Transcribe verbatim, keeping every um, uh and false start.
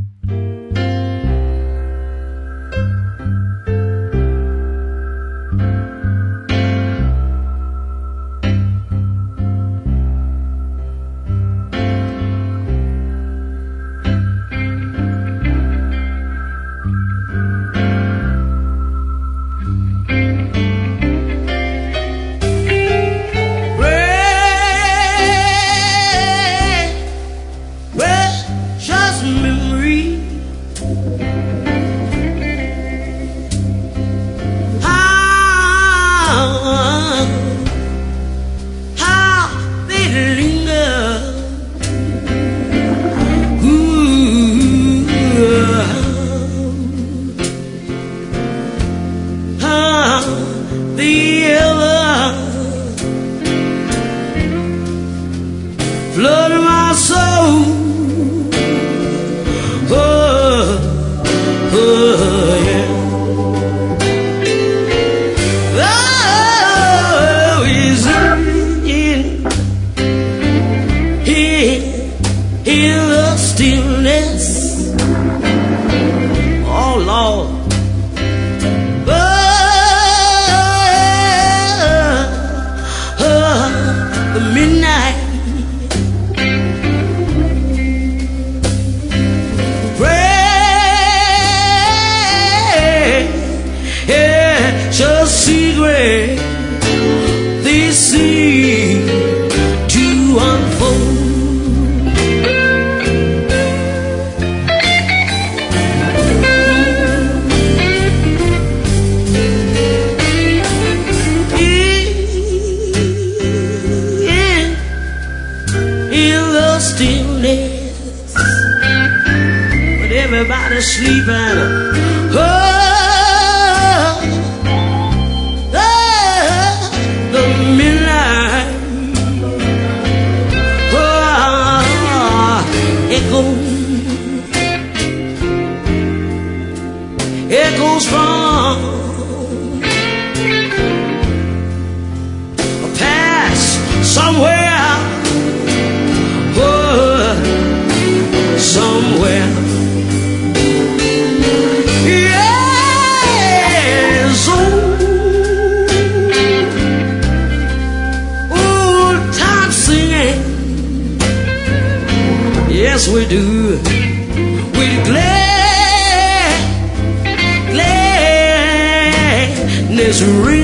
Flood my soul. Oh, oh, yeah. Oh, is in, in, in the stillness. Oh, Lord. Oh, oh, the midnight. Just secret they seem to unfold. In, in the stillness, but everybody's sleeping. Oh, echoes from a past somewhere, oh, somewhere. Yes, old, old time singing. Yes, we do. We glad. It's real.